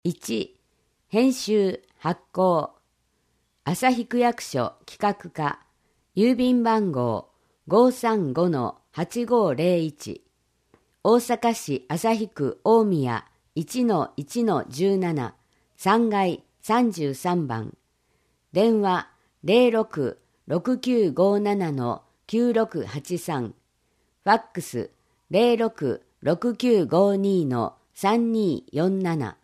1、編集発行朝日区役所企画課郵便番号 535-8501 大阪市朝日区大宮 1-1-17 3階33番電話 06-6957-9683 ファックス 06-6952-3247